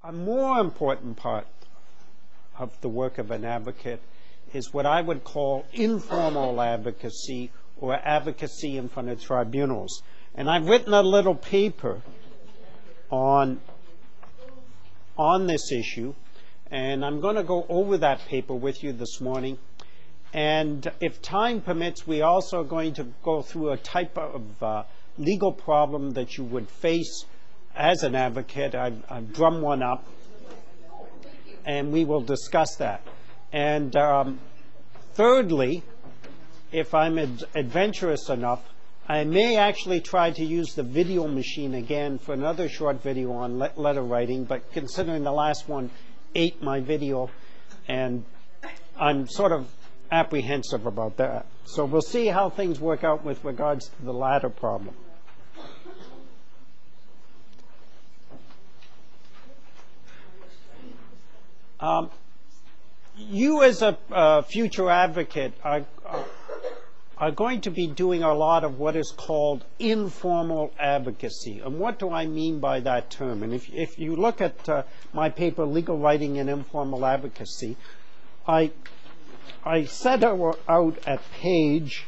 A more important part of the work of an advocate is what I would call informal advocacy or advocacy in front of tribunals. And I've written a little paper on this issue, and I'm going to go over that paper with you this morning. And if time permits, we also are going to go through a type of legal problem that you would face as an advocate. I've drummed one up, and we will discuss that. And thirdly, if I'm adventurous enough, I may actually try to use the video machine again for another short video on letter writing, but considering the last one ate my video, and I'm sort of apprehensive about that. So we'll see how things work out with regards to the latter problem. You as a future advocate are going to be doing a lot of what is called informal advocacy. And what do I mean by that term? And if you look at my paper, Legal Writing and Informal Advocacy, I set out at page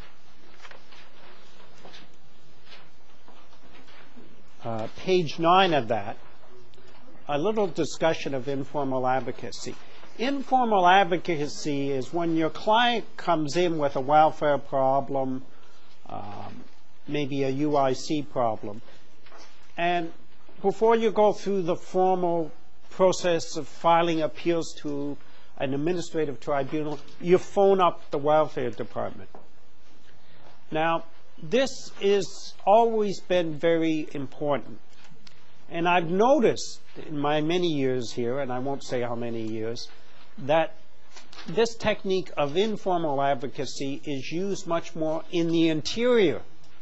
9 of that, a little discussion of informal advocacy. Informal advocacy is when your client comes in with a welfare problem, maybe a UIC problem, and before you go through the formal process of filing appeals to an administrative tribunal, you phone up the welfare department. Now, this has always been very important. And I've noticed in my many years here, and I won't say how many years, that this technique of informal advocacy is used much more in the interior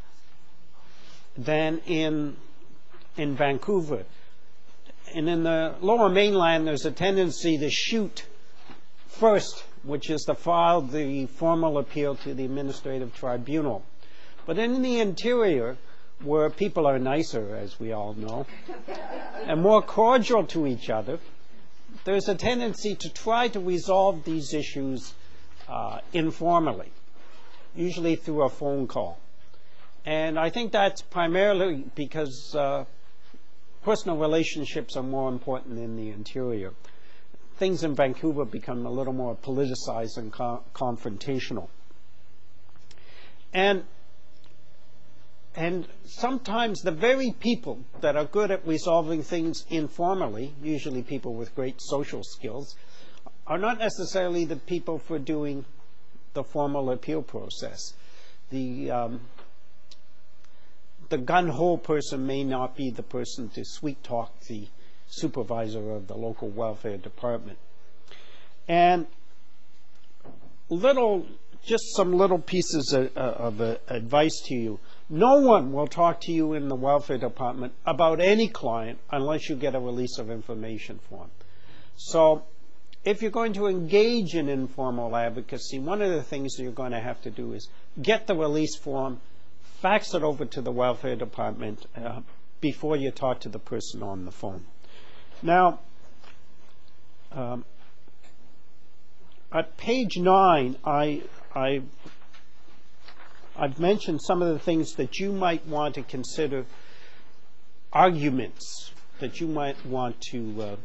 than in Vancouver. And in the Lower Mainland, there's a tendency to shoot first, which is to file the formal appeal to the administrative tribunal. But in the interior, where people are nicer, as we all know, and more cordial to each other, there's a tendency to try to resolve these issues informally, usually through a phone call. And I think that's primarily because personal relationships are more important in the interior. Things in Vancouver become a little more politicized and confrontational. And sometimes the very people that are good at resolving things informally, usually people with great social skills, are not necessarily the people for doing the formal appeal process. The gun-ho person may not be the person to sweet-talk the supervisor of the local welfare department. And just some little pieces of advice to you. No one will talk to you in the welfare department about any client unless you get a release of information form. So if you're going to engage in informal advocacy, one of the things that you're going to have to do is get the release form, fax it over to the welfare department before you talk to the person on the phone. Now, at page 9, I've mentioned some of the things that you might want to consider arguments that you might want to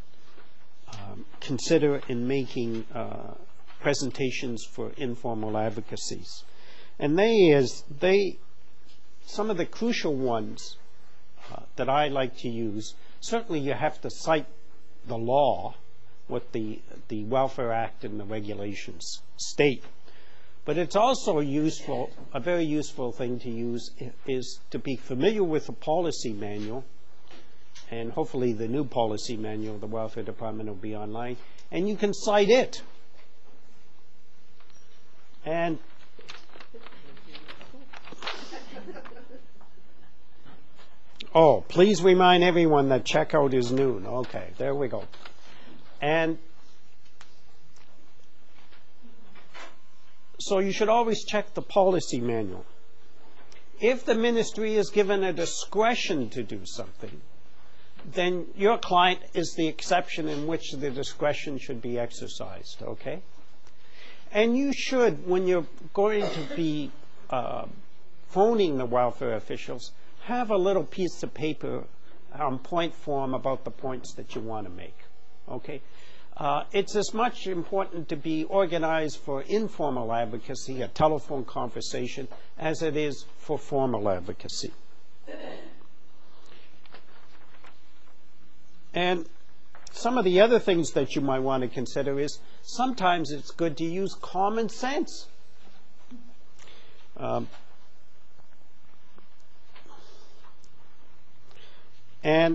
consider in making presentations for informal advocacies. And some of the crucial ones that I like to use, certainly you have to cite the law, what the Welfare Act and the regulations state. But it's also useful, a very useful thing to use is to be familiar with the policy manual, and hopefully the new policy manual of the Welfare Department will be online, and you can cite it. And oh, please remind everyone that checkout is noon. Okay, there we go. And so you should always check the policy manual. If the ministry is given a discretion to do something, then your client is the exception in which the discretion should be exercised, okay? And you should, when you're going to be phoning the welfare officials, have a little piece of paper on point form about the points that you want to make, okay? It's as much important to be organized for informal advocacy, a telephone conversation, as it is for formal advocacy. And some of the other things that you might want to consider is sometimes it's good to use common sense. And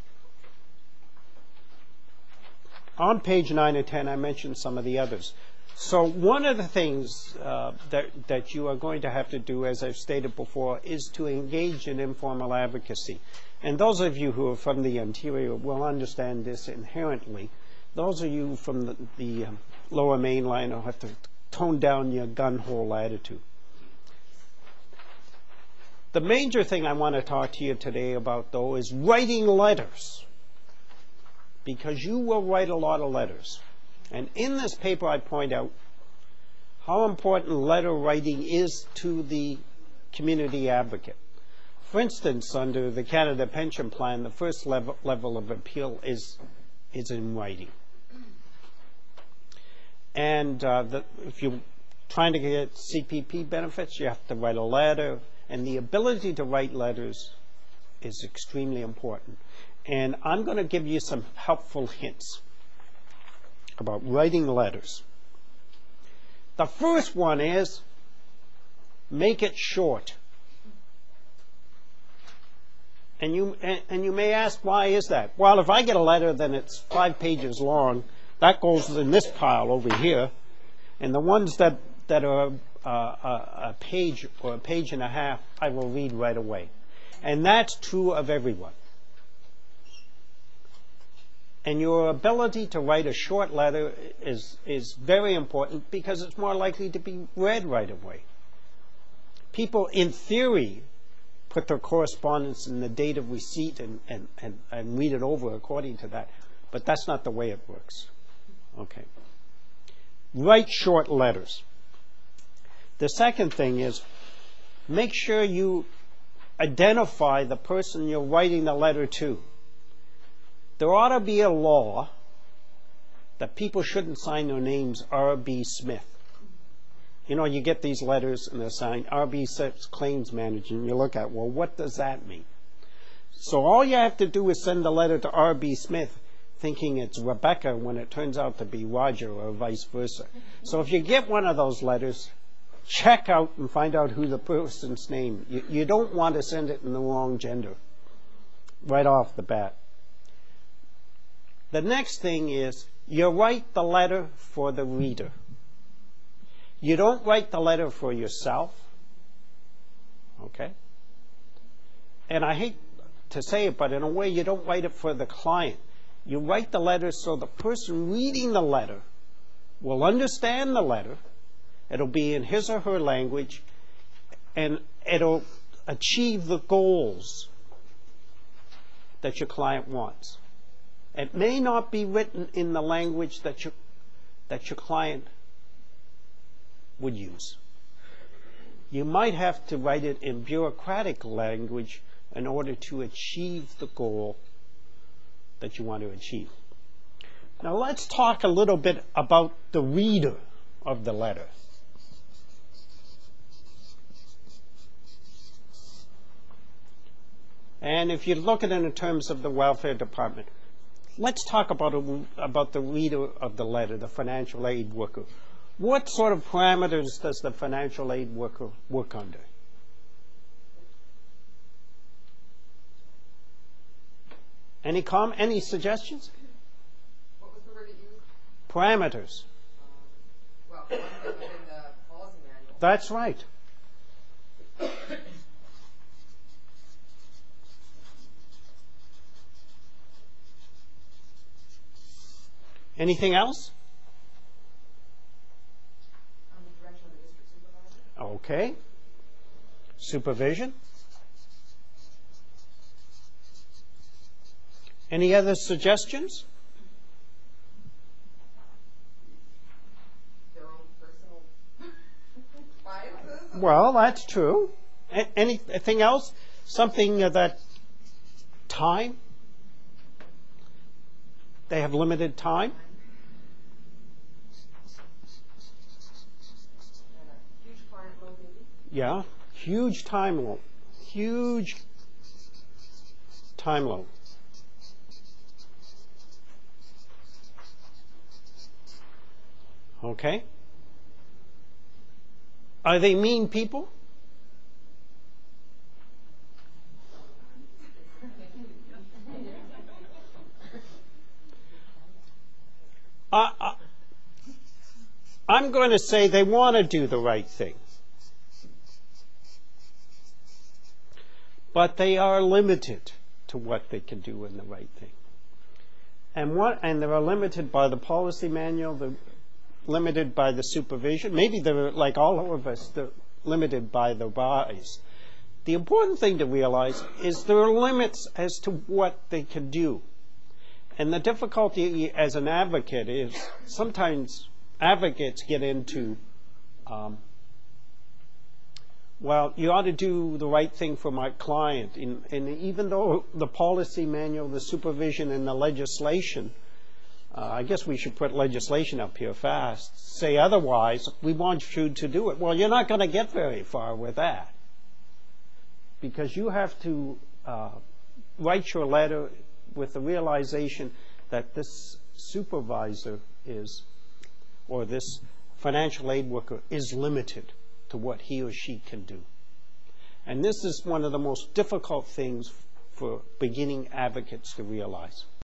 on page 9 and 10, I mentioned some of the others. So one of the things that you are going to have to do, as I've stated before, is to engage in informal advocacy. And those of you who are from the interior will understand this inherently. Those of you from the lower mainland will have to tone down your gun-hole attitude. The major thing I want to talk to you today about, though, is writing letters. Because you will write a lot of letters. And in this paper, I point out how important letter writing is to the community advocate. For instance, under the Canada Pension Plan, the first level of appeal is in writing. And if you're trying to get CPP benefits, you have to write a letter. And the ability to write letters is extremely important. And I'm going to give you some helpful hints about writing letters. The first one is make it short. And you may ask, why is that? Well, if I get a letter, then it's 5 pages long. That goes in this pile over here. And the ones that are a page or a page and a half, I will read right away. And that's true of everyone. And your ability to write a short letter is very important because it's more likely to be read right away. People, in theory, put their correspondence in the date of receipt and read it over according to that. But that's not the way it works. Okay. Write short letters. The second thing is make sure you identify the person you're writing the letter to. There ought to be a law that people shouldn't sign their names R.B. Smith. You know, you get these letters and they're signed R.B. Smith, Claims Manager, and you look at, well, what does that mean? So all you have to do is send a letter to R.B. Smith thinking it's Rebecca when it turns out to be Roger or vice versa. So if you get one of those letters, check out and find out who the person's name. You don't want to send it in the wrong gender right off the bat. The next thing is you write the letter for the reader. You don't write the letter for yourself. Okay? And I hate to say it, but in a way you don't write it for the client. You write the letter so the person reading the letter will understand the letter. It'll be in his or her language, and it'll achieve the goals that your client wants. It may not be written in the language that your client would use. You might have to write it in bureaucratic language in order to achieve the goal that you want to achieve. Now let's talk a little bit about the reader of the letter. And if you look at it in terms of the welfare department, let's talk about the reader of the letter, the financial aid worker. What sort of parameters does the financial aid worker work under? Any suggestions? What was the word that you used? Parameters. Well, within the policy manual. That's right. Anything else? The direction of the district supervisor. Okay. Supervision. Any other suggestions? Their own personal biases. Well, that's true. Anything else? Something that time? They have limited time? And a huge client load, maybe. Yeah. Huge time load. Huge time load. Okay. Are they mean people? I'm going to say they want to do the right thing. But they are limited to what they can do in the right thing. And they are limited by the policy manual, they're limited by the supervision. Maybe they're, like all of us, they're limited by the rise. The important thing to realize is there are limits as to what they can do. And the difficulty as an advocate is sometimes advocates get into, well, you ought to do the right thing for my client. And even though the policy manual, the supervision, and the legislation, I guess we should put legislation up here fast, say otherwise, we want you to do it. Well, you're not going to get very far with that. Because you have to write your letter with the realization that this supervisor is, or this financial aid worker is limited to what he or she can do. And this is one of the most difficult things for beginning advocates to realize.